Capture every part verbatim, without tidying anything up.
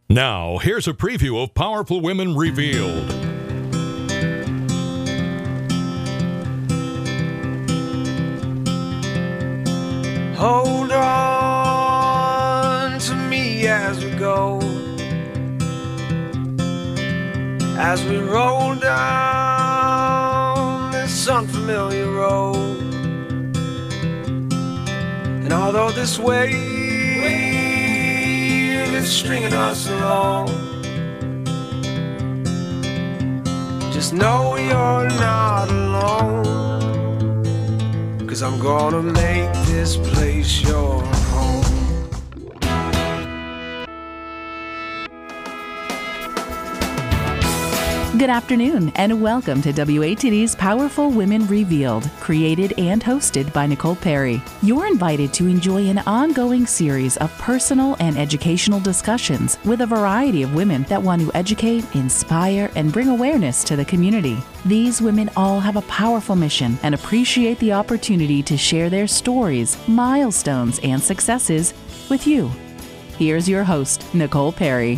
Now, here's a preview of Powerful Women Revealed. Hold on to me as we go, as we roll down this unfamiliar road. And although this wave is stringing us along, just know you're not alone, 'cause I'm gonna make this place your home. Good afternoon, and welcome to W A T D's Powerful Women Revealed, created and hosted by Nicole Perry. You're invited to enjoy an ongoing series of personal and educational discussions with a variety of women that want to educate, inspire, and bring awareness to the community. These women all have a powerful mission and appreciate the opportunity to share their stories, milestones, and successes with you. Here's your host, Nicole Perry.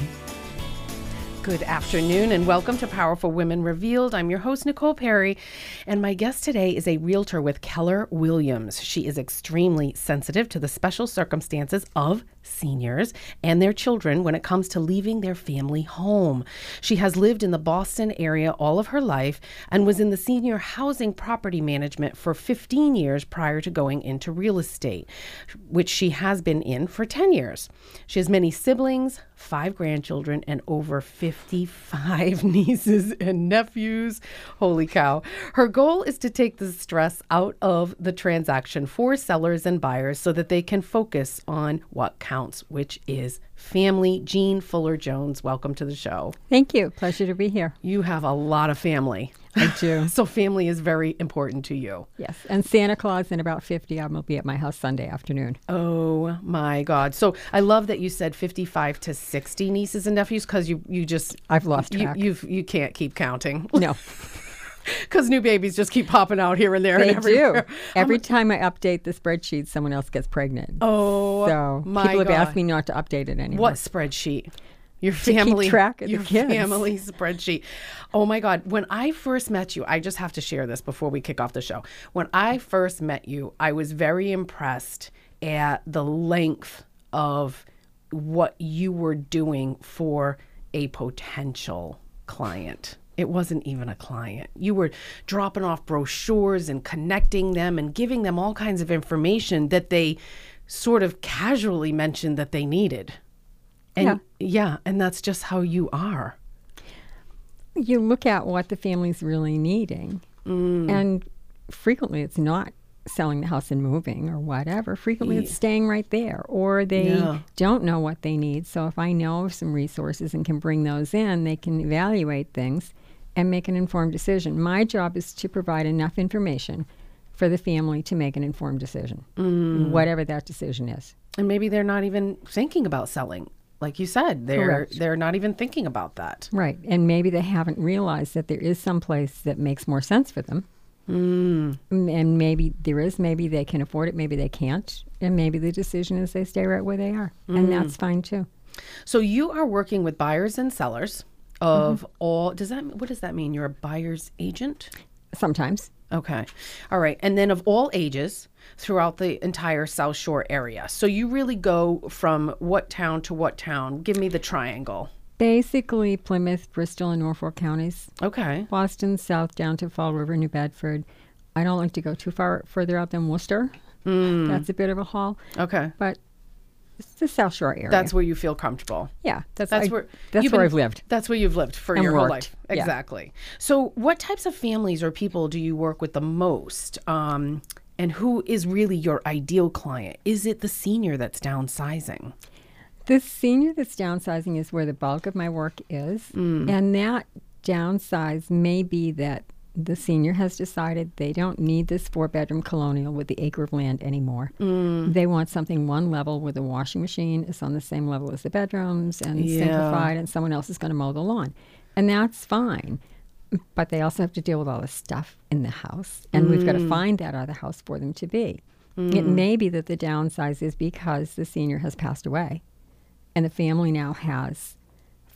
Good afternoon and welcome to Powerful Women Revealed. I'm your host, Nicole Perry, and my guest today is a realtor with Keller Williams. She is extremely sensitive to the special circumstances of seniors and their children when it comes to leaving their family home. She has lived in the Boston area all of her life and was in the senior housing property management for fifteen years prior to going into real estate, which she has been in for ten years. She has many siblings, five grandchildren, and over fifty-five nieces and nephews. Holy cow. Her goal is to take the stress out of the transaction for sellers and buyers so that they can focus on what counts, which is family. Jean Fuller-Jones, welcome to the show. Thank you. Pleasure to be here. You have a lot of family. I do. So family is very important to you. Yes. And Santa Claus in about fifty, I'm going to be at my house Sunday afternoon. Oh, my God. So I love that you said fifty-five to sixty nieces and nephews because you, you just... I've lost you, track. You've, you can't keep counting. No. Because new babies just keep popping out here and there. They and everywhere. do. Every time I update the spreadsheet, someone else gets pregnant. Oh, so my people have God. asked me not to update it anymore. What spreadsheet? Your To family keep track of your the kids. family spreadsheet. Oh my God. When I first met you, I just have to share this before we kick off the show. When I first met you, I was very impressed at the length of what you were doing for a potential client. It wasn't even a client. You were dropping off brochures and connecting them and giving them all kinds of information that they sort of casually mentioned that they needed. And Yeah. yeah, and that's just how you are. You look at what the family's really needing, Mm. and frequently it's not selling the house and moving or whatever. Frequently it's staying right there, or they Yeah. don't know what they need. So if I know of some resources and can bring those in, they can evaluate things and make an informed decision. My job is to provide enough information for the family to make an informed decision, Mm. whatever that decision is. And maybe they're not even thinking about selling. Like you said, they're Correct. they're not even thinking about that. Right. And maybe they haven't realized that there is some place that makes more sense for them. Mm. M- And maybe there is, maybe they can afford it, maybe they can't. And maybe the decision is they stay right where they are. Mm. And that's fine too. So you are working with buyers and sellers of Mm-hmm. all. Does that what does that mean? You're a buyer's agent? Sometimes. Okay. All right. And then of all ages throughout the entire South Shore area. So you really go from what town to what town? Give me the triangle. Basically, Plymouth, Bristol, and Norfolk counties. Okay. Boston, south down to Fall River, New Bedford. I don't like to go too far further out than Worcester. Mm. That's a bit of a haul. Okay. But it's the South Shore area. That's where you feel comfortable. yeah. That's, That's I- where That's you've where been- I've lived. That's where you've lived for And your whole worked. life. Yeah. Exactly. So what types of families or people do you work with the most? Um, and who is really your ideal client? Is it the senior that's downsizing? The senior that's downsizing is where the bulk of my work is. Mm. And that downsize may be that the senior has decided they don't need this four-bedroom colonial with the acre of land anymore. Mm. They want something one level where the washing machine is on the same level as the bedrooms and Yeah. simplified, and someone else is going to mow the lawn. And that's fine. But they also have to deal with all the stuff in the house. And we've got to find that other house for them to be. It may be that the downsize is because the senior has passed away and the family now has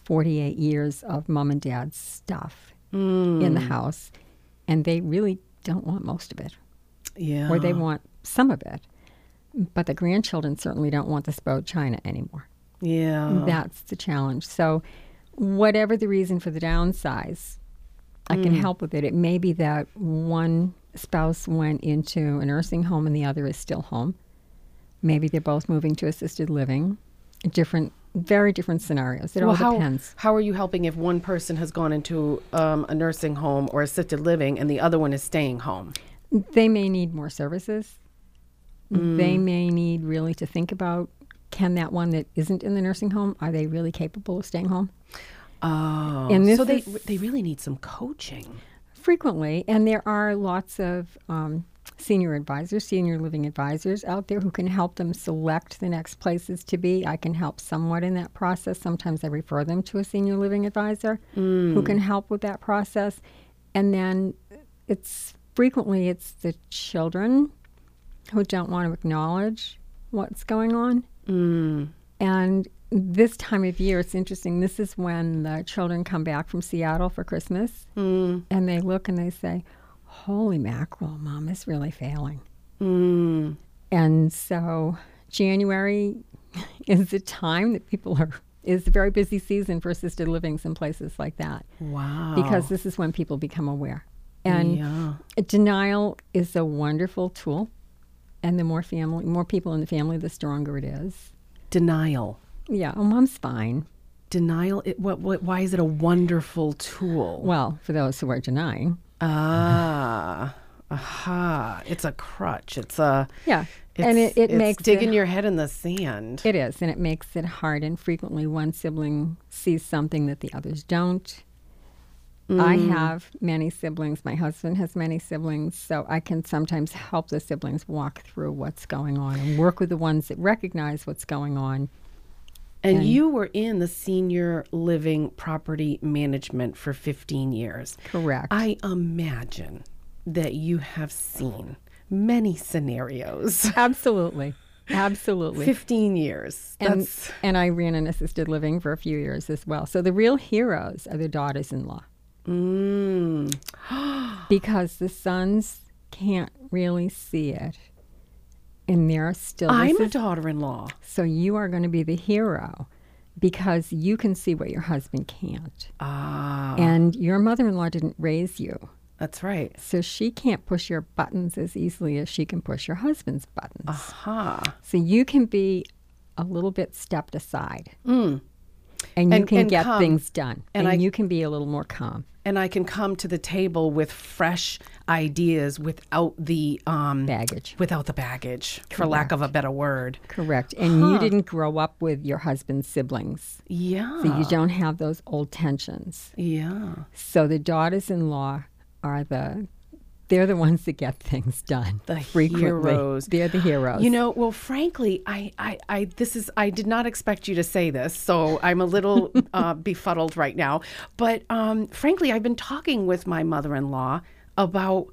forty-eight years of mom and dad's stuff in the house, and they really don't want most of it, Yeah. or they want some of it. But the grandchildren certainly don't want the spoiled china anymore. Yeah. That's the challenge. So whatever the reason for the downsize, I can help with it. It may be that one spouse went into a nursing home and the other is still home. Maybe they're both moving to assisted living. Different, very different scenarios. It Well, all how, depends. how are you helping if one person has gone into um, a nursing home or assisted living and the other one is staying home? They may need more services. They may need really to think about, can that one that isn't in the nursing home, are they really capable of staying home? Oh, And this so they is- they really need some coaching. Frequently, and there are lots of um, senior advisors, senior living advisors out there who can help them select the next places to be. I can help somewhat in that process. Sometimes I refer them to a senior living advisor who can help with that process. And then it's frequently it's the children who don't want to acknowledge what's going on. And this time of year, it's interesting. This is when the children come back from Seattle for Christmas, and they look and they say, "Holy mackerel, Mom is really failing." Mm. And so January is the time that people are, is a very busy season for assisted livings and places like that, Wow. because this is when people become aware. And yeah. denial is a wonderful tool. And the more family, more people in the family, the stronger it is. Denial. Yeah, oh, Mom's fine. Denial. It, what, what? Why is it a wonderful tool? Well, for those who are denying. Ah. Aha. It's a crutch. It's a. Yeah. It's, and it, it it's makes digging it, your head in the sand. It is, and it makes it hard. And frequently one sibling sees something that the others don't. I have many siblings. My husband has many siblings, so I can sometimes help the siblings walk through what's going on and work with the ones that recognize what's going on. And, And- you were in the senior living property management for fifteen years. Correct. I imagine that you have seen many scenarios. Absolutely. Absolutely. fifteen years. And, That's and I ran an assisted living for a few years as well. So the real heroes are the daughters-in-law. mm, Because the sons can't really see it. And they're still... this I'm a is- daughter-in-law. So you are going to be the hero because you can see what your husband can't. Ah, And your mother-in-law didn't raise you. that's right. So she can't push your buttons as easily as she can push your husband's buttons. Aha. So you can be a little bit stepped aside. Mm. And you And- can and get calm. things done. And And, I- you can be a little more calm. And I can come to the table with fresh ideas without the um, Baggage. without the baggage, for lack of a better word. Correct. And you didn't grow up with your husband's siblings. Yeah. So you don't have those old tensions. Yeah. So the daughters-in-law are the, they're the ones that get things done. The frequently. heroes. They're the heroes. You know, well, frankly, I, I, I, this is, I did not expect you to say this, so I'm a little uh, befuddled right now. But um, frankly, I've been talking with my mother-in-law about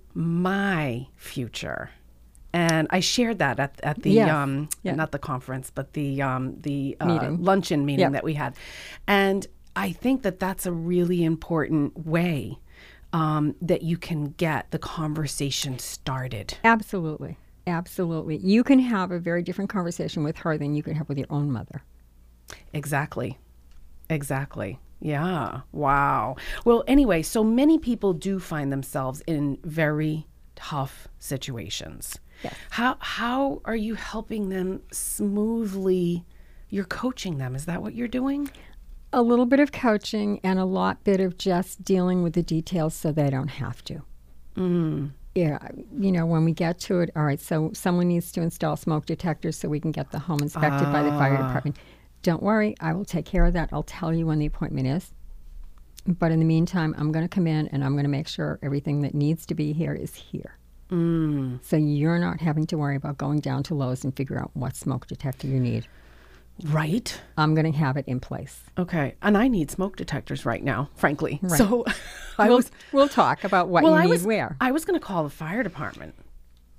my future. And I shared that at, at the, Yes. um, Yeah. not the conference, but the, um, the uh, Meeting. luncheon meeting Yeah. that we had. And I think that that's a really important way um, that you can get the conversation started. Absolutely. Absolutely. You can have a very different conversation with her than you could have with your own mother. Exactly. Exactly. Yeah. Wow. Well, anyway, so many people do find themselves in very tough situations. Yes. How how are you helping them smoothly? You're coaching them. Is that what you're doing? A little bit of coaching and a lot bit of just dealing with the details so they don't have to. Mm. Yeah, you know, when we get to it, all right, so someone needs to install smoke detectors so we can get the home inspected by the fire department. Don't worry, I will take care of that. I'll tell you when the appointment is. But in the meantime, I'm going to come in and I'm going to make sure everything that needs to be here is here. Mm. So you're not having to worry about going down to Lowe's and figure out what smoke detector you need. Right. I'm going to have it in place. Okay. And I need smoke detectors right now, frankly. Right. So I we'll, was we'll talk about what well, you I need was where. I was going to call the fire department.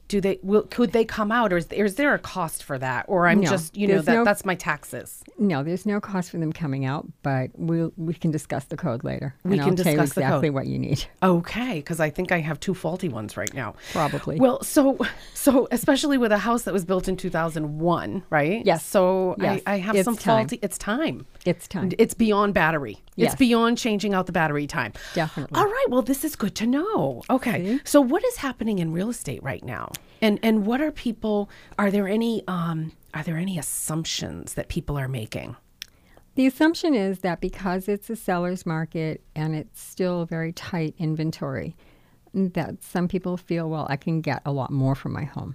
do they will could they come out, or is, is there a cost for that, or I'm No, just you know there's that no- that's my taxes? No, there's no cost for them coming out, but we'll, we can discuss the code later. We and can I'll tell you discuss the exactly code. what you need. Okay, because I think I have two faulty ones right now. Probably. Well, so so especially with a house that was built in two thousand one, right? Yes. So Yes. I, I have It's some time. faulty. It's time. It's time. It's beyond battery. It's Yes. beyond changing out the battery time. Definitely. All right. Well, this is good to know. Okay. See? So what is happening in real estate right now? And and what are people? Are there any um are there any assumptions that people are making? The assumption is that because it's a seller's market and it's still very tight inventory, that some people feel, well, I can get a lot more for my home.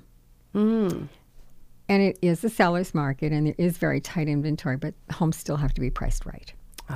Mm. And it is a seller's market and there is very tight inventory, but homes still have to be priced right.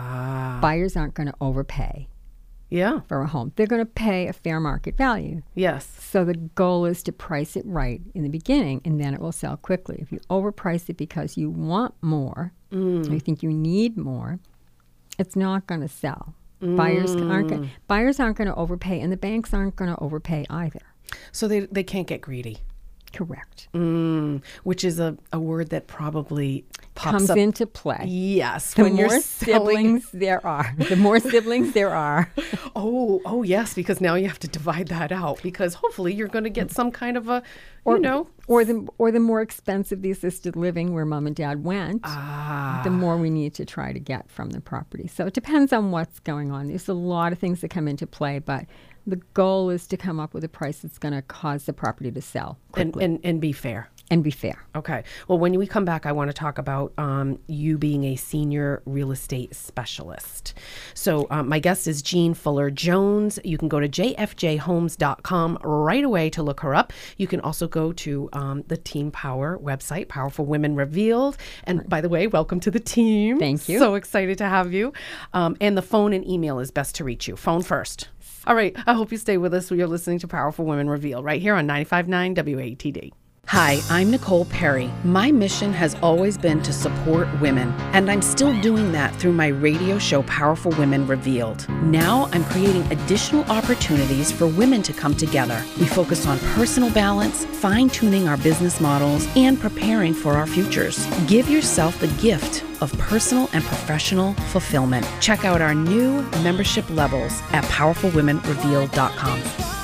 Ah. Buyers aren't going to overpay Yeah. for a home. They're going to pay a fair market value. Yes. So the goal is to price it right in the beginning, and then it will sell quickly. If you overprice it because you want more, Mm. or you think you need more, it's not going to sell. Buyers aren't gonna, buyers aren't going to overpay, and the banks aren't going to overpay either. So they they can't get greedy. Correct. Mm, which is a, a word that probably pops Comes up. into play. Yes, The when more you're selling. siblings there are, the more siblings there are. Oh, oh yes, because now you have to divide that out because hopefully you're going to get some kind of a, Or, you know, or the or the more expensive the assisted living where mom and dad went, ah, the more we need to try to get from the property. So it depends on what's going on. There's a lot of things that come into play, but the goal is to come up with a price that's going to cause the property to sell and, quickly and, and and be fair. be fair. Okay. Well, when we come back, I want to talk about um, you being a senior real estate specialist. So um, my guest is Jean Fuller Jones. You can go to j f j homes dot com right away to look her up. You can also go to um, the Team Power website, Powerful Women Revealed. And by the way, welcome to the team. Thank you. So excited to have you. Um, and the phone and email is best to reach you. Phone first. All right. I hope you stay with us. You're listening to Powerful Women Revealed right here on ninety-five point nine W A T D. Hi, I'm Nicole Perry. My mission has always been to support women, and I'm still doing that through my radio show, Powerful Women Revealed. Now I'm creating additional opportunities for women to come together. We focus on personal balance, fine-tuning our business models, and preparing for our futures. Give yourself the gift of personal and professional fulfillment. Check out our new membership levels at powerful women revealed dot com.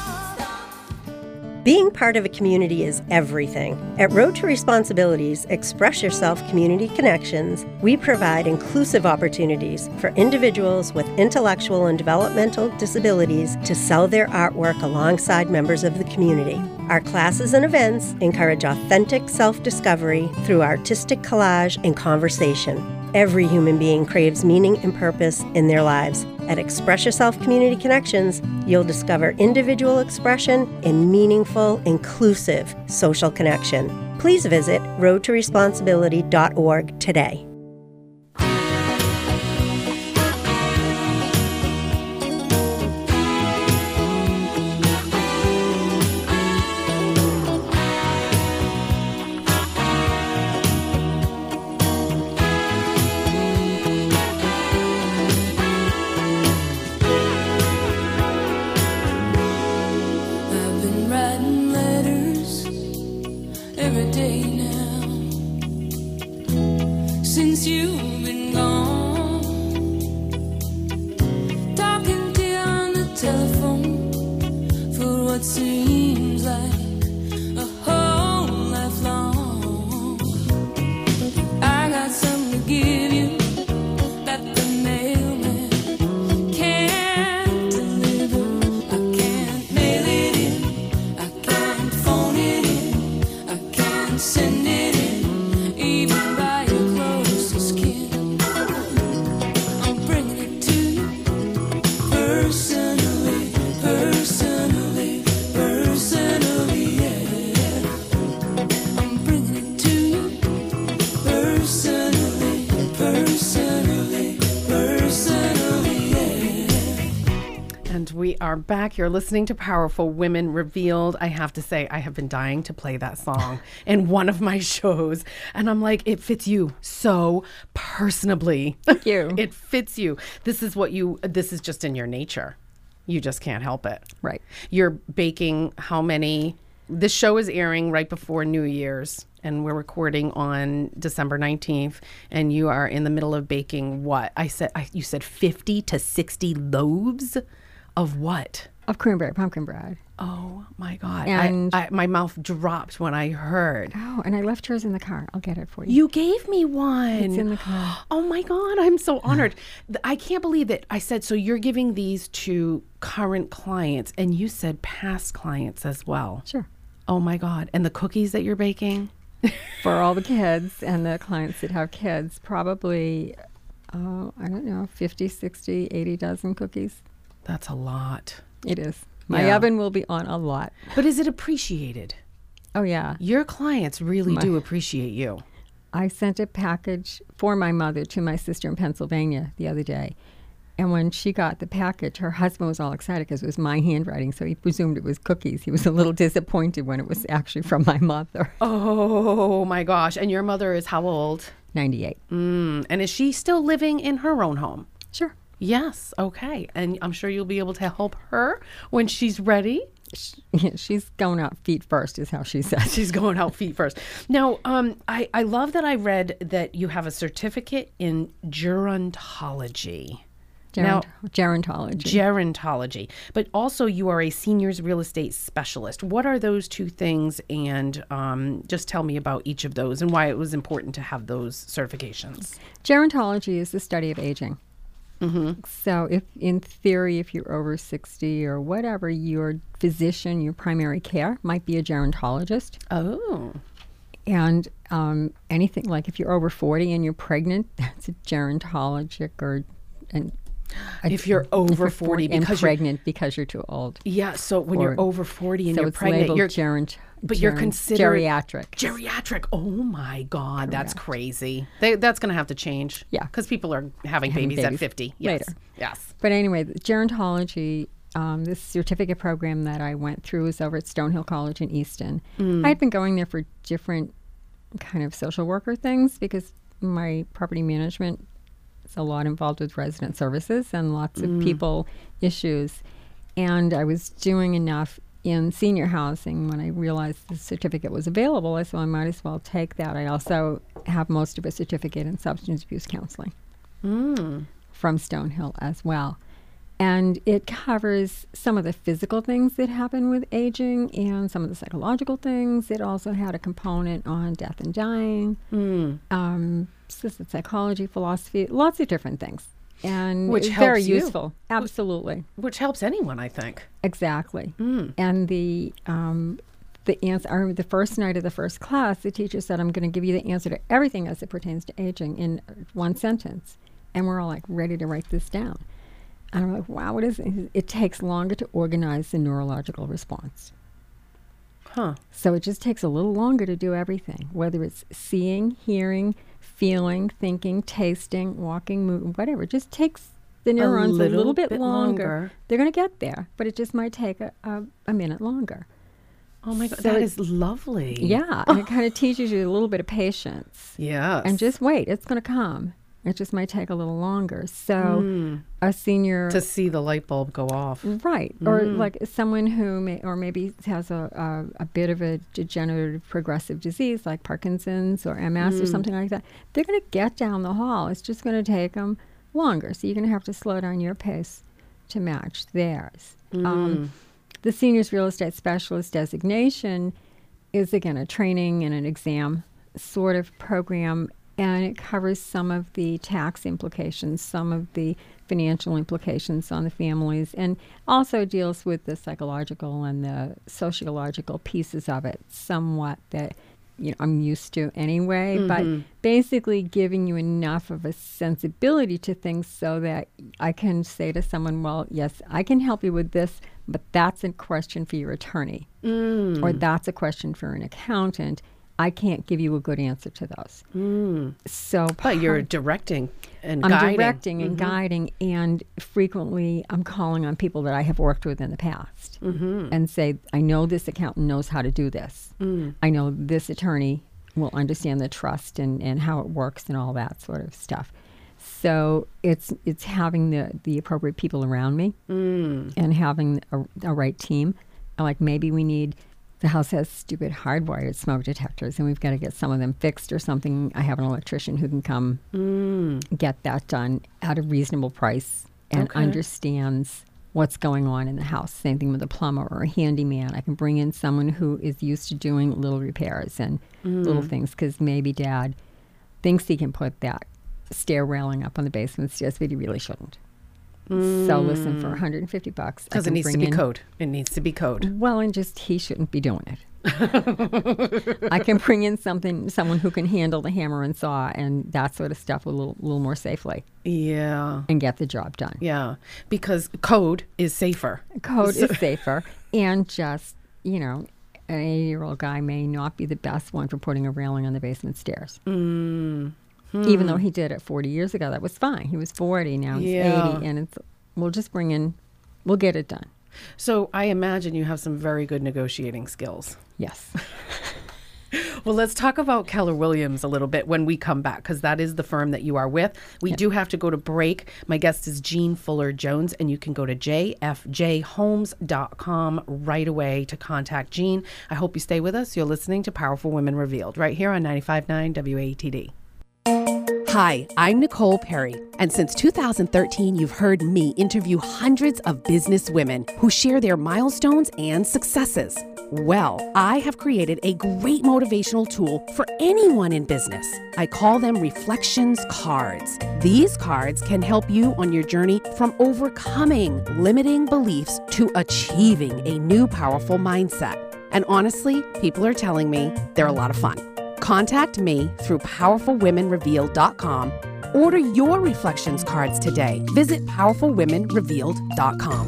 Being part of a community is everything. At Road to Responsibilities Express Yourself Community Connections, we provide inclusive opportunities for individuals with intellectual and developmental disabilities to sell their artwork alongside members of the community. Our classes and events encourage authentic self-discovery through artistic collage and conversation. Every human being craves meaning and purpose in their lives. At Express Yourself Community Connections, you'll discover individual expression and meaningful, inclusive social connection. Please visit road to responsibility dot org today. I've been writing letters every day now since you've been gone. Talking to you on the telephone for what seems like a whole life long. I got something to give you that the mailman can't deliver. I can't mail it in, I can't phone it in, I can't send it in, even by your closest kin. I'm bringing it to you personally, personally, personally, yeah. I'm bringing it to you personally, personally, personally, yeah. And we are back. You're listening to Powerful Women Revealed. I have to say, I have been dying to play that song in one of my shows. And I'm like, it fits you so personably. Thank you. It fits you. This is what you, this is just in your nature. You just can't help it. Right. You're baking how many This show is airing right before New Year's, and we're recording on December nineteenth, and you are in the middle of baking what? I said, I, you said fifty to sixty loaves of what? Of cranberry pumpkin bread. Oh my God. And- I, I, my mouth dropped when I heard. Oh, and I left yours in the car. I'll get it for you. You gave me one. It's in the car. Oh my God, I'm so honored. Th- I can't believe that I said, so you're giving these to current clients, and you said past clients as well. Sure. Oh my God. And the cookies that you're baking? For all the kids and the clients that have kids, probably, oh, I don't know, fifty, sixty, eighty dozen cookies. That's a lot. It is. My Yeah. oven will be on a lot. But is it appreciated? Oh, yeah. Your clients really My- do appreciate you. I sent a package for my mother to my sister in Pennsylvania the other day. And when she got the package, her husband was all excited because it was my handwriting, so he presumed it was cookies. He was a little disappointed when it was actually from my mother. Oh my gosh. And your mother is how old? ninety-eight. Mm. And is she still living in her own home? Sure. Yes. Okay. And I'm sure you'll be able to help her when she's ready. She, she's going out feet first, is how she says. She's going out feet first. Now, um, I, I love that I read that you have a certificate in gerontology. Now- Geront- gerontology. Gerontology, but also you are a seniors real estate specialist. What are those two things? And um, just tell me about each of those and why it was important to have those certifications. Gerontology is the study of aging. Mm-hmm. So if, in theory, if you're over sixty or whatever, your physician, your primary care might be a gerontologist. Oh. And um, anything like if you're over forty and you're pregnant, that's a gerontologic or an If you're over if you're forty and because you're, pregnant because you're too old. yeah, so when Or- you're over forty and so you're it's pregnant, labeled you're geront, but you're geront- considered geriatric. Geriatric. Oh my God, that's crazy. They, that's going to have to change. Yeah. because people are having, Having babies, at babies fifty. Yes. later. Yes. But anyway, the gerontology, um, this certificate program that I went through was over at Stonehill College in Easton. Mm. I had been going there for different kind of social worker things because my property management is a lot involved with resident services and lots of people issues. And I was doing enough in senior housing when I realized the certificate was available. I said, well, I might as well take that. I also have most of a certificate in substance abuse counseling Mm. from Stonehill as well. And it covers some of the physical things that happen with aging and some of the psychological things. It also had a component on death and dying, Mm. um, assisted psychology, philosophy, lots of different things. And Which it's very helps you. useful. Absolutely. Which helps anyone, I think. Exactly. Mm. And the um, the answer, I remember the first night of the first class, the teacher said, I'm going to give you the answer to everything as it pertains to aging in one sentence. And we're all like ready to write this down. And I'm like, wow, what is it? It takes longer to organize the neurological response. Huh. So it just takes a little longer to do everything, whether it's seeing, hearing, feeling, thinking, tasting, walking, moving, whatever. It just takes the neurons a little, little bit, bit longer. longer. They're going to get there, but it just might take a, a, a minute longer. Oh my God, So that it- is lovely. Yeah, and it kind of teaches you a little bit of patience. Yes. And just wait, it's going to come. It just might take a little longer. So a senior... to see the light bulb go off. Right. Or like someone who may, or maybe has a, a, a bit of a degenerative progressive disease like Parkinson's or M S or something like that. They're going to get down the hall. It's just going to take them longer. So you're going to have to slow down your pace to match theirs. Um, the seniors real estate specialist designation is, again, a training and an exam sort of program. And it covers some of the tax implications, some of the financial implications on the families, and also deals with the psychological and the sociological pieces of it somewhat that you know I'm used to anyway, but basically giving you enough of a sensibility to things so that I can say to someone, well, yes, I can help you with this, but that's a question for your attorney, or that's a question for an accountant. I can't give you a good answer to those. Mm. So, But you're part- directing and I'm guiding. directing and guiding, and frequently I'm calling on people that I have worked with in the past Mm-hmm. and say, I know this accountant knows how to do this. Mm. I know this attorney will understand the trust and, and how it works and all that sort of stuff. So it's it's having the, the appropriate people around me Mm. and having a, a right team. Like maybe we need the house has stupid hardwired smoke detectors, and we've got to get some of them fixed or something. I have an electrician who can come Mm. get that done at a reasonable price and Okay. understands what's going on in the house. Same thing with a plumber or a handyman. I can bring in someone who is used to doing little repairs and little things, because maybe Dad thinks he can put that stair railing up on the basement stairs, but he really shouldn't. So listen, for one hundred fifty bucks, I Because it can needs to bring be in- code. It needs to be code. Well, and just he shouldn't be doing it. I can bring in something, someone who can handle the hammer and saw and that sort of stuff a little, little more safely Yeah. and get the job done. Yeah. Because code is safer. Code is safer, and just, you know, an eighty-year-old guy may not be the best one for putting a railing on the basement stairs. Mm. Even though he did it forty years ago, that was fine. He was forty, now he's Yeah. eighty, and it's we'll just bring in, we'll get it done. So I imagine you have some very good negotiating skills. Yes. Well, let's talk about Keller Williams a little bit when we come back, because that is the firm that you are with. We do have to go to break. My guest is Jean Fuller Jones, and you can go to j f j homes dot com right away to contact Jean. I hope you stay with us. You're listening to Powerful Women Revealed right here on ninety-five point nine W A T D. Hi, I'm Nicole Perry, and since two thousand thirteen, you've heard me interview hundreds of business women who share their milestones and successes. Well, I have created a great motivational tool for anyone in business. I call them Reflections Cards. These cards can help you on your journey from overcoming limiting beliefs to achieving a new powerful mindset. And honestly, people are telling me they're a lot of fun. Contact me through powerful women revealed dot com. Order your Reflections cards today. Visit powerful women revealed dot com.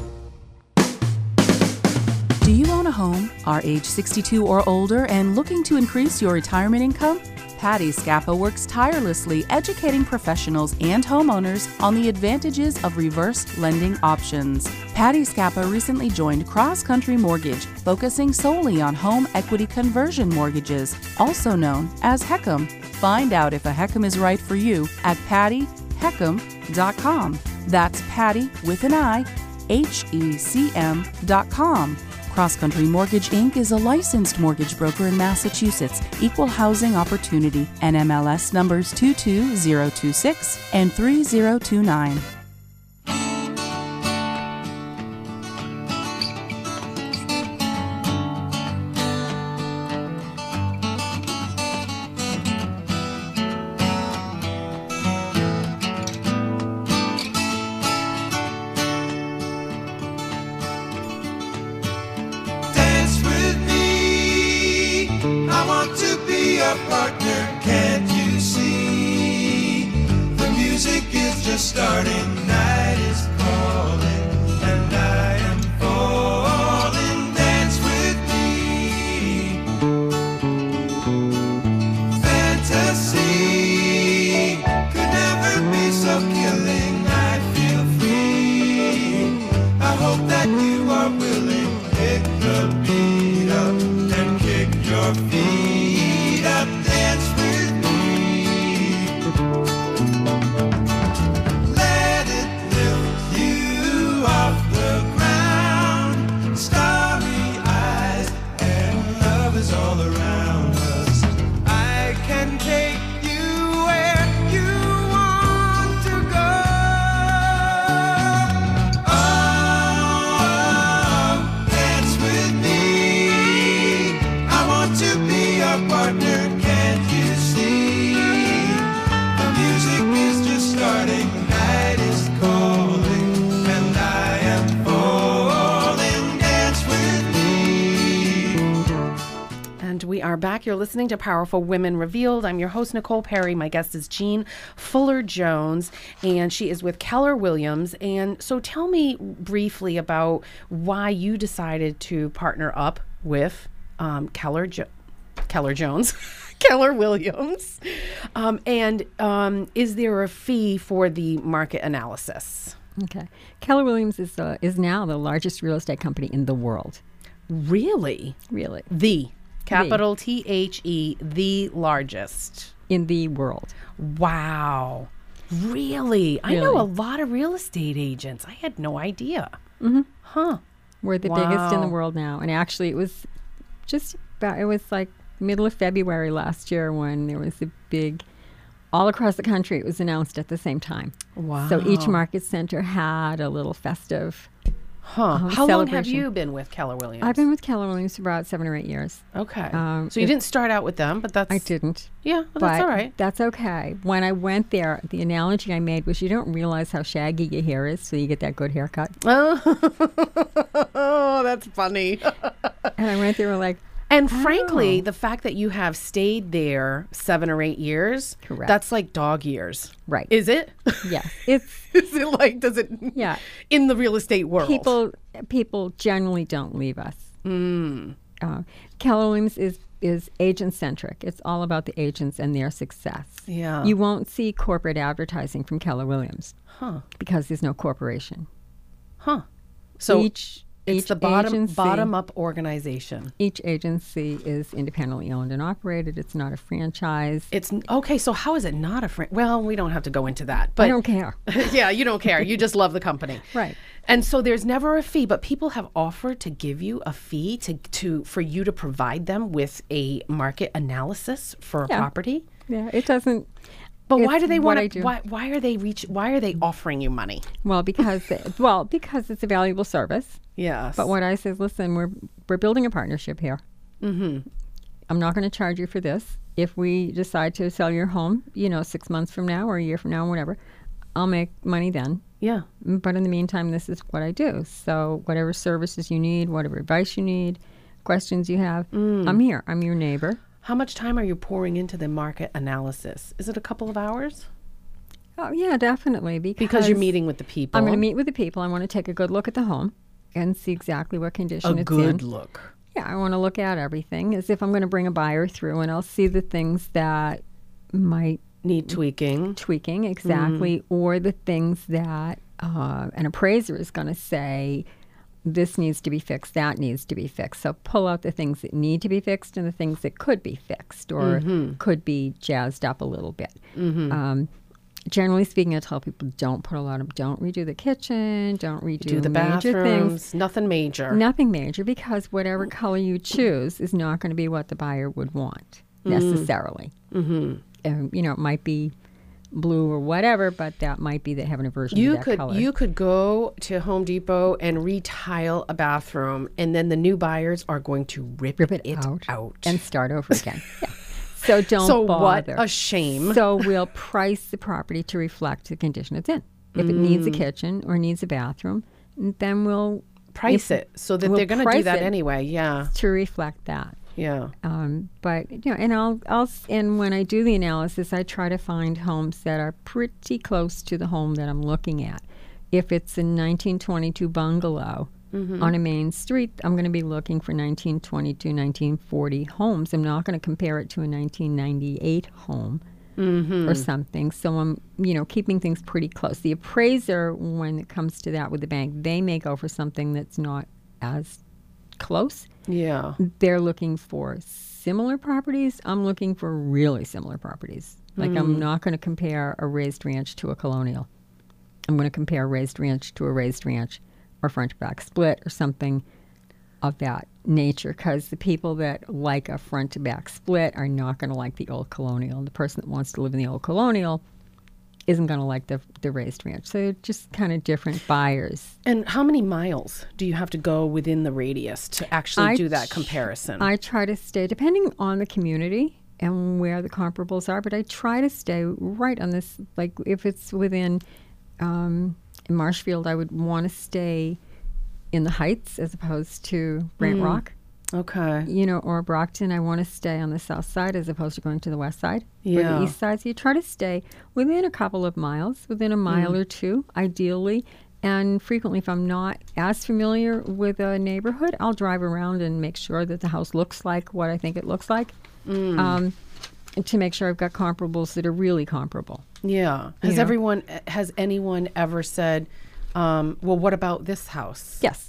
Do you own a home, are age sixty-two or older, and looking to increase your retirement income? Patty Scappa works tirelessly educating professionals and homeowners on the advantages of reverse lending options. Patty Scappa recently joined Cross Country Mortgage, focusing solely on home equity conversion mortgages, also known as HECM. Find out if a HECM is right for you at patty hecm dot com. That's Patty with an I, H E C M dot com. Cross Country Mortgage, Incorporated is a licensed mortgage broker in Massachusetts, equal housing opportunity, N M L S numbers two two zero two six and three zero two nine. Dance with me. I want to be a partner. Can't you see? The music is just starting. Night is calling, and I am falling. Dance with me. Fantasy could never be so killing. I feel free. I hope that you are willing. Pick the beat up and kick your feet up. Dance with me. Let it lift you off the ground. Starry eyes and love is all around us. I can take you where you want to go. Oh, dance with me. I want to be your partner. Can't you see? The music is just starting. The night is calling, and I am falling. Dance with me. And we are back. You're listening to Powerful Women Revealed. I'm your host, Nicole Perry. My guest is Jean Fuller Jones, and she is with Keller Williams. And so tell me briefly about why you decided to partner up with um, Keller, jo- Keller Jones, Keller Williams. Um, and um, is there a fee for the market analysis? Okay. Keller Williams is uh, is now the largest real estate company in the world. Really? Really, The. Capital T H E, the largest. in the world. Wow. Really? I know Really. a lot of real estate agents. I had no idea. Mm-hmm. Huh. We're the biggest in the Wow. world now, and actually, it was just about, it was like middle of February last year when there was a big, all across the country, it was announced at the same time. Wow. So each market center had a little festive Huh. um, How long have celebration. you been with Keller Williams? I've been with Keller Williams for about seven or eight years. Okay. Um, so you it- didn't start out with them, but that's... I didn't. Yeah, well, but that's all right. That's okay. When I went there, the analogy I made was you don't realize how shaggy your hair is till you get that good haircut. Oh, that's funny. And I went there and like, And frankly, Oh. the fact that you have stayed there seven or eight years, Correct. that's like dog years. right. Is it? yes. It's, Is it like, does it, yeah. in the real estate world? People people generally don't leave us. Mm. Uh, Keller Williams is, is agent-centric. It's all about the agents and their success. Yeah. You won't see corporate advertising from Keller Williams Huh. because there's no corporation. Huh. So each, it's each the bottom, agency, bottom-up organization. Each agency is independently owned and operated. It's not a franchise. It's, okay, so how is it not a friend? Well, we don't have to go into that. But I don't care. yeah, you don't care. You just love the company. Right. And so there's never a fee, but people have offered to give you a fee to, to for you to provide them with a market analysis for a Yeah. property. Yeah, it doesn't. But why it's do they what want I to? do. Why, why are they reach? Why are they offering you money? Well, because they, well, because it's a valuable service. Yes. But what I say is, listen, we're we're building a partnership here. Mm-hmm. I'm not going to charge you for this. If we decide to sell your home, you know, six months from now or a year from now or whatever, I'll make money then. Yeah. But in the meantime, this is what I do. So whatever services you need, whatever advice you need, questions you have, I'm here. I'm your neighbor. How much time are you pouring into the market analysis? Is it a couple of hours? Oh, yeah, definitely. Because, Because you're meeting with the people. I'm going to meet with the people. I want to take a good look at the home and see exactly what condition a it's good in. look. Yeah, I want to look at everything as if I'm going to bring a buyer through, and I'll see the things that might Need tweaking. tweaking exactly, or the things that uh, an appraiser is going to say, this needs to be fixed, that needs to be fixed. So pull out the things that need to be fixed and the things that could be fixed or could be jazzed up a little bit. Um, generally speaking, I tell people don't put a lot of, don't redo the kitchen, don't redo Do the major bathrooms. things. Nothing major. Nothing major, because whatever color you choose is not going to be what the buyer would want necessarily. Mm-hmm. Um, you know, it might be blue or whatever, but that might be they have an aversion You to that could color. you could go to Home Depot and retile a bathroom, and then the new buyers are going to rip, Rip it, it out, out. and start over again. Yeah. So don't So what bother. a shame. So we'll price the property to reflect the condition it's in. If it needs a kitchen or needs a bathroom, then we'll Price if- it so that we'll they're going to do price that it anyway. Yeah, to reflect that. yeah. Um, but you know, and I'll, I'll, s- and when I do the analysis, I try to find homes that are pretty close to the home that I'm looking at. If it's a nineteen twenty-two bungalow on a main street, I'm going to be looking for nineteen twenty-two, nineteen forty homes. I'm not going to compare it to a nineteen ninety-eight home or something. So I'm, you know, keeping things pretty close. The appraiser, when it comes to that with the bank, they may go for something that's not as close. Yeah. They're looking for similar properties. I'm looking for really similar properties. Like I'm not going to compare a raised ranch to a colonial. I'm going to compare a raised ranch to a raised ranch or front back split or something of that nature, because the people that like a front to back split are not going to like the old colonial. The person that wants to live in the old colonial isn't going to like the the raised ranch. So they're just kind of different buyers. And how many miles do you have to go within the radius to actually I do that tr- comparison? I try to stay, depending on the community and where the comparables are, but I try to stay right on this. Like if it's within um, in Marshfield, I would want to stay in the Heights as opposed to Brant Rock. okay. You know, or Brockton, I want to stay on the south side as opposed to going to the west side or Yeah. the east side. So you try to stay within a couple of miles, within a mile or two, ideally. And frequently, if I'm not as familiar with a neighborhood, I'll drive around and make sure that the house looks like what I think it looks like, um, and to make sure I've got comparables that are really comparable. Yeah. Has You know? everyone, has anyone ever said, um, well, what about this house? Yes.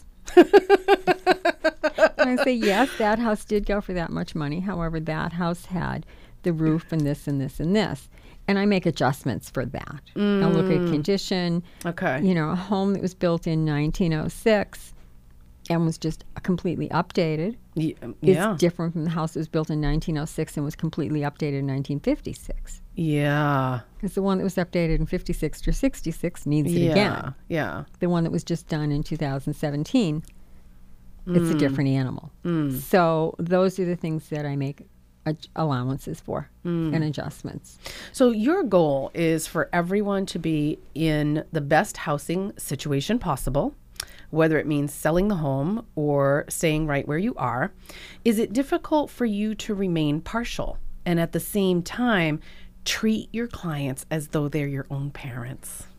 And I say, yes, that house did go for that much money. However, that house had the roof and this and this and this. And I make adjustments for that. I'll look at condition. Okay. You know, a home that was built in nineteen oh six and was just completely updated Ye- um, is yeah. different from the house that was built in nineteen oh six and was completely updated in nineteen fifty-six. Yeah. Because the one that was updated in fifty-six or sixty-six needs it Yeah. again. Yeah. The one that was just done in two thousand seventeen, it's a different animal. So those are the things that I make ad- allowances for and adjustments. So your goal is for everyone to be in the best housing situation possible, whether it means selling the home or staying right where you are. Is it difficult for you to remain partial and at the same time treat your clients as though they're your own parents?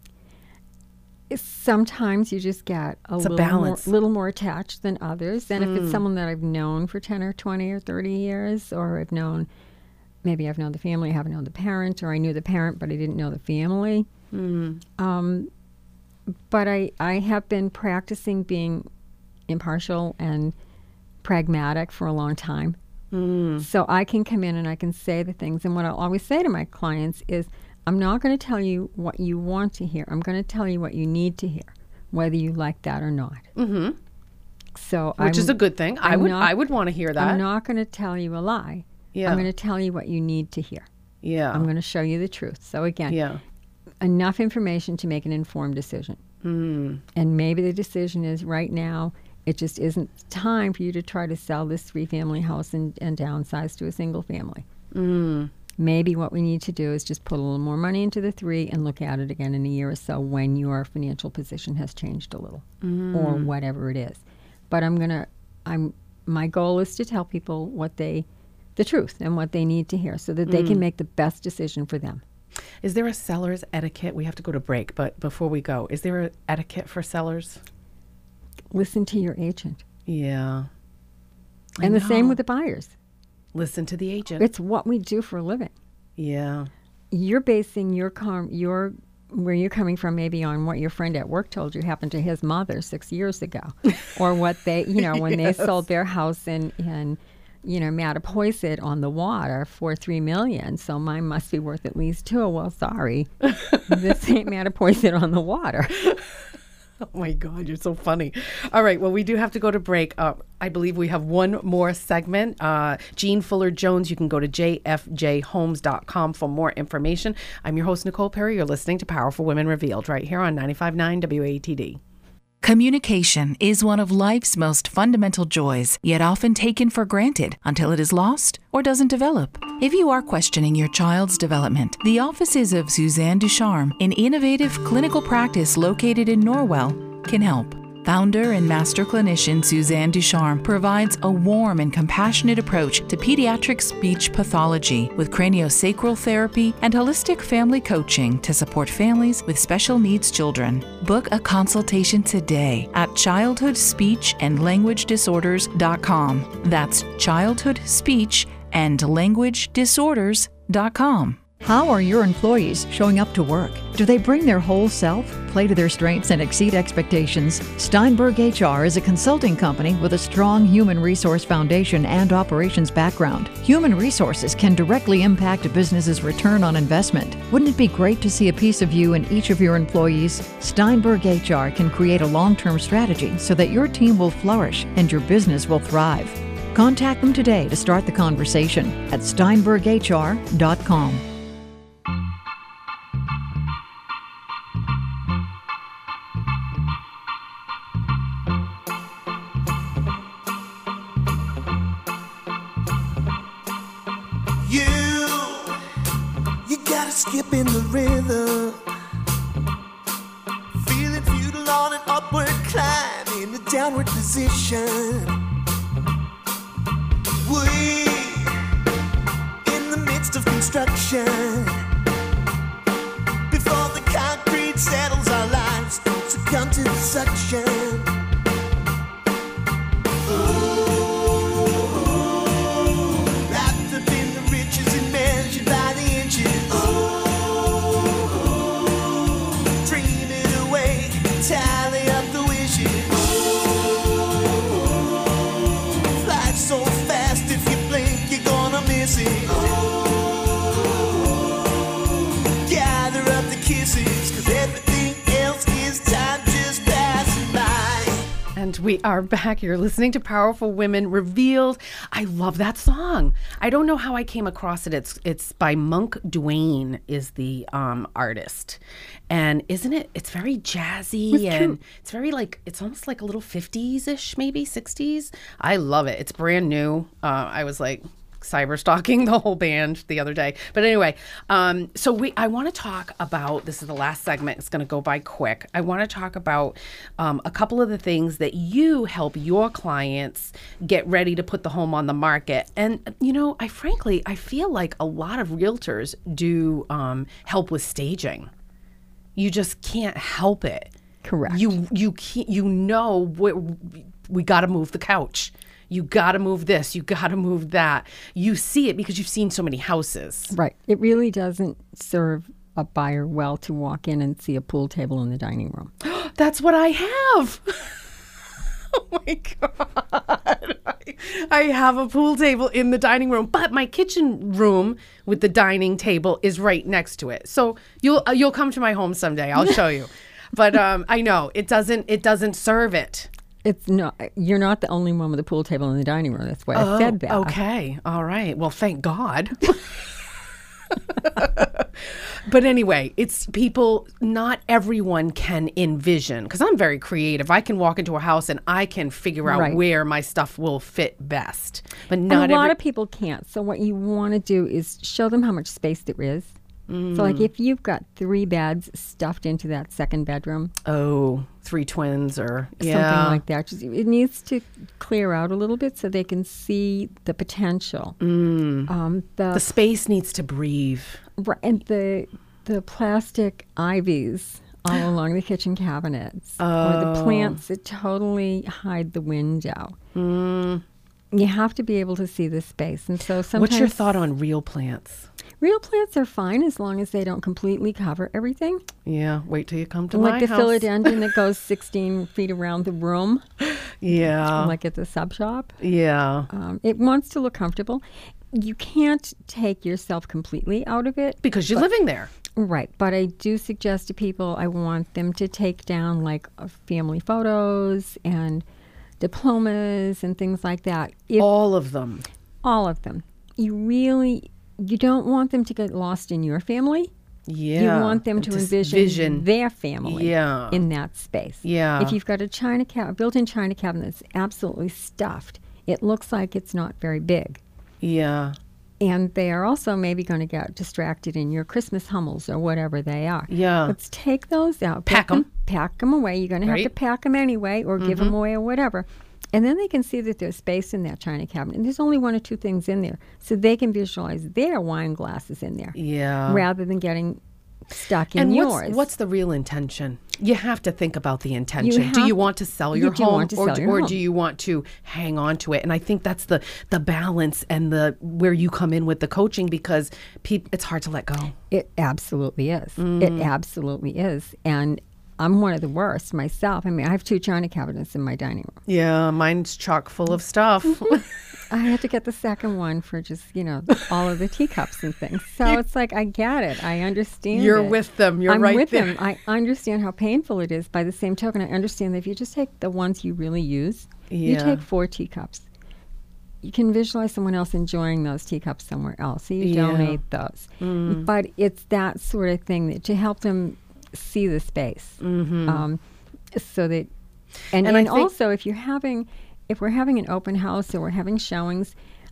Sometimes you just get a, It's a little, more, balance. little more attached than others. And if it's someone that I've known for ten or twenty or thirty years, or I've known, maybe I've known the family, I haven't known the parent, or I knew the parent but I didn't know the family. Um, but I, I have been practicing being impartial and pragmatic for a long time. So I can come in and I can say the things. And what I'll always say to my clients is, I'm not going to tell you what you want to hear. I'm going to tell you what you need to hear, whether you like that or not. Mm-hmm. So Which I'm, is a good thing. I I'm would not- I would want to hear that. I'm not going to tell you a lie. Yeah. I'm going to tell you what you need to hear. yeah. I'm going to show you the truth. So again, yeah. enough information to make an informed decision. Mm. And maybe the decision is right now, it just isn't time for you to try to sell this three-family house and, and downsize to a single family. Mm. Maybe what we need to do is just put a little more money into the three and look at it again in a year or so when your financial position has changed a little or whatever it is. But I'm going to, I'm, my goal is to tell people what they, the truth and what they need to hear so that they can make the best decision for them. Is there a seller's etiquette? We have to go to break, but before we go, is there an etiquette for sellers? Listen to your agent. Yeah. I And the same know. with the buyers. Listen to the agent. It's what we do for a living. yeah. You're basing your com- your where you're coming from maybe on what your friend at work told you happened to his mother six years ago, or what they, you know, when Yes. they sold their house in in you know Mattapoisett on the water for three million. So mine must be worth at least two. Well, sorry, this ain't Mattapoisett on the water. Oh my God, you're so funny. All right, well, we do have to go to break. Uh, I believe we have one more segment. Uh, Jean Fuller Jones, you can go to j f j homes dot com for more information. I'm your host, Nicole Perry. You're listening to Powerful Women Revealed right here on ninety-five point nine W A T D. Communication is one of life's most fundamental joys, yet often taken for granted until it is lost or doesn't develop. If you are questioning your child's development, the offices of Suzanne Ducharme, an innovative clinical practice located in Norwell, can help. Founder and master clinician Suzanne Ducharme provides a warm and compassionate approach to pediatric speech pathology with craniosacral therapy and holistic family coaching to support families with special needs children. Book a consultation today at childhood speech and language disorders dot com. That's childhood speech and language disorders dot com. How are your employees showing up to work? Do they bring their whole self, play to their strengths, and exceed expectations? Steinberg H R is a consulting company with a strong human resource foundation and operations background. Human resources can directly impact a business's return on investment. Wouldn't it be great to see a piece of you in each of your employees? Steinberg H R can create a long-term strategy so that your team will flourish and your business will thrive. Contact them today to start the conversation at steinberg h r dot com. You, you gotta skip in the rhythm. Feeling futile on an upward climb in a downward position. We, in the midst of construction. Before the concrete settles, our lives succumb to the suction. Wrapped up in the riches and measured by the inches. Dreaming away, tally up the wishes. Fly so fast, if you blink, you're gonna miss it. And we are back. You're listening to Powerful Women Revealed. I love that song. I don't know how I came across it. It's it's by Monk Duane is the um, artist. And isn't it, it's very jazzy It's and cute. it's very like, it's almost like a little fifties-ish, maybe sixties. I love it. It's brand new. Uh, I was like, cyber stalking the whole band the other day. But anyway, um, so we I want to talk about, this is the last segment, it's going to go by quick. I want to talk about um, a couple of the things that you help your clients get ready to put the home on the market. And, you know, I frankly, I feel like a lot of realtors do um, help with staging. You just can't help it. Correct. You, you, can't, you know, we, we got to move the couch. You got to move this. You got to move that. You see it because you've seen so many houses. Right. It really doesn't serve a buyer well to walk in and see a pool table in the dining room. That's what I have. Oh my God. I, I have a pool table in the dining room, but my kitchen room with the dining table is right next to it. So you'll uh, you'll come to my home someday. I'll show you. But um, I know it doesn't it doesn't serve it. It's not. You're not the only one with a pool table in the dining room. That's why I Oh, said that. okay. All right. Well, thank God. But anyway, it's people, not everyone can envision, because I'm very creative. I can walk into a house and I can figure out Right. where my stuff will fit best. But And not a lot every, of people can't. So what you want to do is show them how much space there is. So Mm. like if you've got three beds stuffed into that second bedroom, oh, three twins or something yeah. like that, just, it needs to clear out a little bit so they can see the potential. Um, the, The space needs to breathe. Right, and the the plastic ivies all along the kitchen cabinets, or Oh. the plants that totally hide the window. Mm. You have to be able to see the space, and so sometimes What's your thought on real plants? real plants are fine as long as they don't completely cover everything. Yeah, wait till you come to Like my the house. philodendron that goes sixteen feet around the room, Yeah, like at the sub shop. yeah. Um, it wants to look comfortable. You can't take yourself completely out of it. Because you're living there. Right, but I do suggest to people I want them to take down like uh, family photos and diplomas and things like that. If, All of them. all of them. You really, you don't want them to get lost in your family. Yeah. You want them to Just envision vision. their family Yeah. in that space. Yeah. If you've got a china cab, built-in china cabinet that's absolutely stuffed, it looks like it's not very big. Yeah. And they are also maybe going to get distracted in your Christmas Hummels or whatever they are. Yeah. Let's take those out. Pack put 'em. Pack them away. You're going to have to Right. pack them anyway or give them away or whatever. And then they can see that there's space in that china cabinet. And there's only one or two things in there. So they can visualize their wine glasses in there Yeah. rather than getting stuck in And yours. what's, what's the real intention? You have to think about the intention. have do you to- want to sell you your do home, want to or, sell do, your or home. do you want to hang on to it? And I think that's the the balance and the where you come in with the coaching, because peop, it's hard to let go. It absolutely is. Mm. It absolutely is. And I'm one of the worst myself. I mean, I have two china cabinets in my dining room. Yeah, mine's chock full of stuff. I had to get the second one for just, you know, all of the teacups and things. So it's like, I get it. I understand You're it. with them. You're I'm right with there. them. I understand how painful it is. By the same token, I understand that if you just take the ones you really use, you Yeah. take four teacups. You can visualize someone else enjoying those teacups somewhere else. So you Yeah. Mm. donate those. But it's that sort of thing that to help them see the space. Um, so that, and, Mm-hmm. And I and think- also if you're having, if we're having an open house or we're having showings,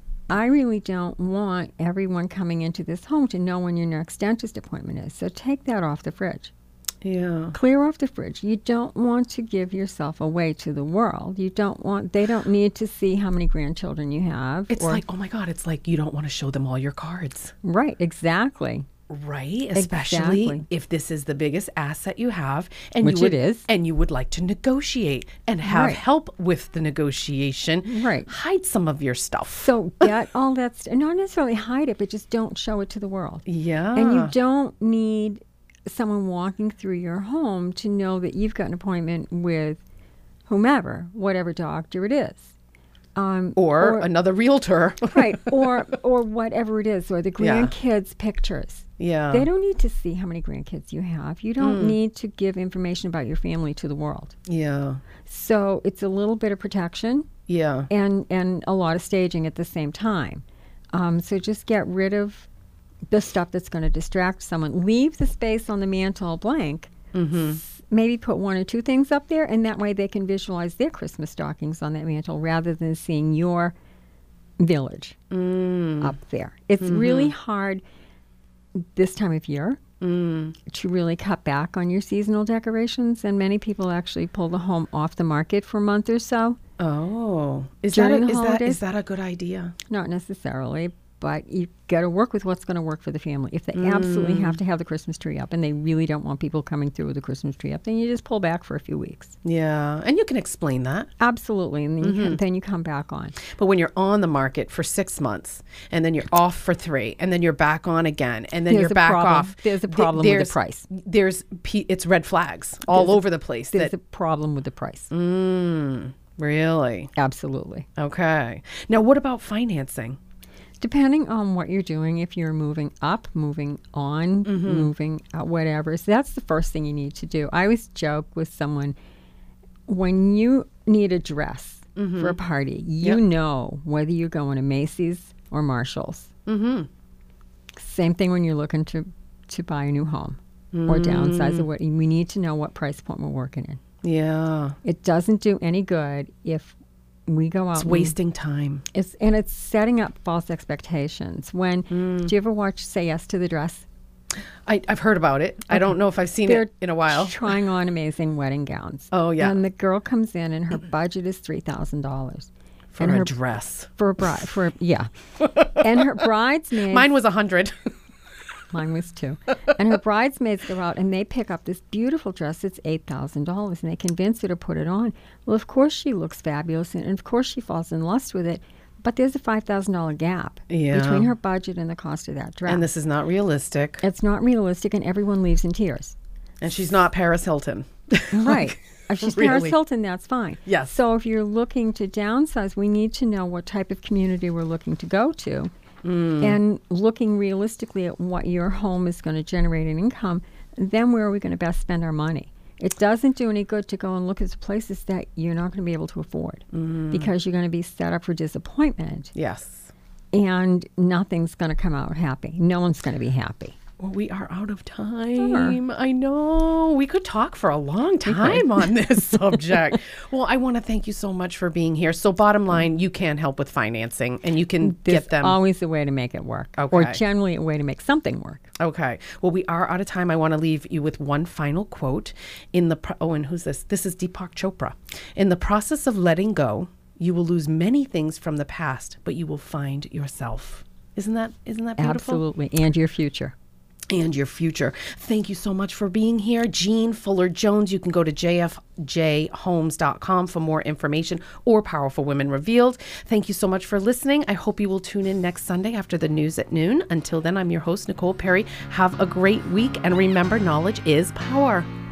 I really don't want everyone coming into this home to know when your next dentist appointment is. So take that off the fridge. Yeah. Clear off the fridge. You don't want to give yourself away to the world. You don't want, they don't need to see how many grandchildren you have. It's or- like, oh my God, it's like you don't want to show them all your cards. Right, exactly. Right, especially Exactly. if this is the biggest asset you have, and Which you would, it is. and you would like to negotiate and have Right. help with the negotiation. Right. Hide some of your stuff. So get all that, st- not necessarily hide it, but just don't show it to the world. Yeah. And you don't need someone walking through your home to know that you've got an appointment with whomever, whatever doctor it is. Um, Or, another realtor. right, or or whatever it is, or the Yeah. grandkids' pictures. Yeah. They don't need to see how many grandkids you have. You don't need to give information about your family to the world. Yeah. So it's a little bit of protection Yeah. and, and a lot of staging at the same time. Um, so just get rid of the stuff that's going to distract someone. Leave the space on the mantle blank. S- maybe put one or two things up there, and that way they can visualize their Christmas stockings on that mantle rather than seeing your village up there. It's really hard this time of year to really cut back on your seasonal decorations, and many people actually pull the home off the market for a month or so. Oh. Is that, During a, the is, that, holidays? is that a good idea? Not necessarily, but you got to work with what's going to work for the family. If they absolutely have to have the Christmas tree up and they really don't want people coming through with the Christmas tree up, then you just pull back for a few weeks. Yeah. And you can explain that. Absolutely, and then, you, can, then you come back on. But when you're on the market for six months and then you're off for three and then you're back on again and then There's you're a back problem. off. There's a th- problem with the there's- price. There's, p- it's red flags all There's a- over the place. There's That, a problem with the price. mm, really? Absolutely. Okay. Now, what about financing? Depending on what you're doing, if you're moving up, moving on, moving out, whatever. So that's the first thing you need to do. I always joke with someone, when you need a dress for a party, you Yep. know whether you're going to Macy's or Marshall's. Mm-hmm. Same thing when you're looking to, to buy a new home or downsize. Or what, we need to know what price point we're working in. Yeah. It doesn't do any good if we go out. It's and- wasting time. It's, and it's setting up false expectations. When do you ever watch Say Yes to the Dress? I, I've heard about it. I don't know if I've seen They're it in a while. trying on amazing wedding gowns. Oh, yeah. And the girl comes in and her budget is three thousand dollars For and a her dress. for a bride for yeah, and her bridesmaids. Mine was a hundred. Mine was too. And her bridesmaids go out and they pick up this beautiful dress that's eight thousand dollars and they convince her to put it on. Well, of course she looks fabulous and, and of course she falls in lust with it. But there's a five thousand dollars gap Yeah. between her budget and the cost of that dress. And this is not realistic. It's not realistic and everyone leaves in tears. And she's not Paris Hilton. Right. If she's Paris Really. Hilton, that's fine. Yes. So if you're looking to downsize, we need to know what type of community we're looking to go to. And looking realistically at what your home is going to generate in income, then where are we going to best spend our money? It doesn't do any good to go and look at the places that you're not going to be able to afford because you're going to be set up for disappointment Yes. and nothing's going to come out happy. No one's going to be happy. Well, we are out of time. I know. We could talk for a long time on this subject. Well, I want to thank you so much for being here. So bottom line, you can help with financing and you can There's get them. always a way to make it work, or Okay. generally a way to make something work. Okay. Well, we are out of time. I want to leave you with one final quote. In the pro- oh, and who's this? This is Deepak Chopra. In the process of letting go, you will lose many things from the past, but you will find yourself. Isn't that isn't that beautiful? Absolutely. And your future. And your future. Thank you so much for being here. Jean Fuller Jones. You can go to j f j homes dot com for more information or Powerful Women Revealed. Thank you so much for listening. I hope you will tune in next Sunday after the news at noon. Until then, I'm your host, Nicole Perry. Have a great week. And remember, knowledge is power.